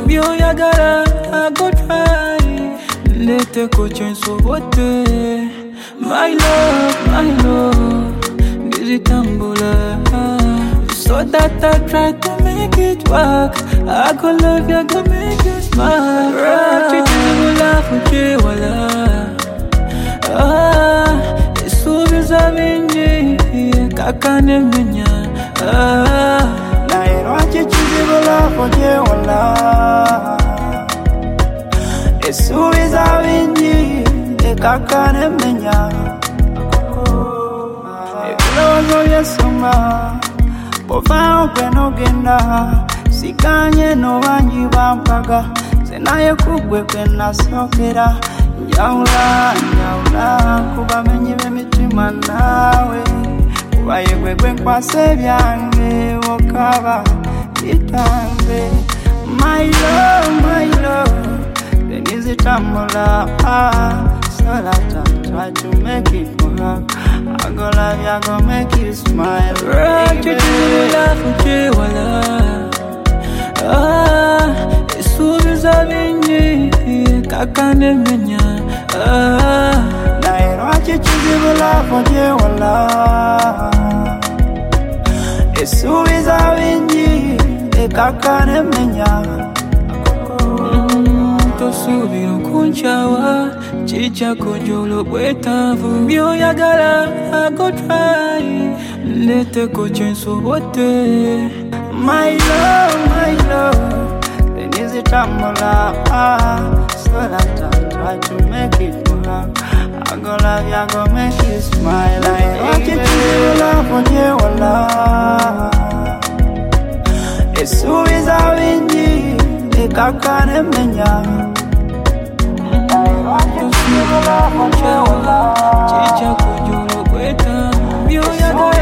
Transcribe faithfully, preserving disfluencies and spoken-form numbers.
Bio yagara, I go try. Nete ko chenso bote. My love, my love, Digitambula. So that I try to make it work. I go love you, I go make you smile. Chitibula fujiwala. Ah, isubiza mingi, kakane menya. Ah, nairo chitibula fujiwala. Isubiza mingi, kakane menya. Elozo yesoma. Pofao peno genda sikanye no wanji bampaga senaye kugwe kwena sokera njaula njaula kuba menye bemitima nawe kubaye gwe gwe kwase byange okaba bitange my love my love Digitambula so that I try to make it work. I go love you, I go make you smile. Digitambula fujiwala. Ah, isubiza mingi, kakane menya. Ah, nairo digitambula fujiwala. Isubiza mingi, kakane menya. Subiro kunchawa, chicha kujolo bwetavu. Bio yagara, I go try. Nete ko chenso bote. My love, my love, Digitambula. So that I try to make it work. I go love you, I go make you smile. I want you to love for you, love. It's always a windy, the kakane menya. Chicha kujolo bwetavu. Bio yagara.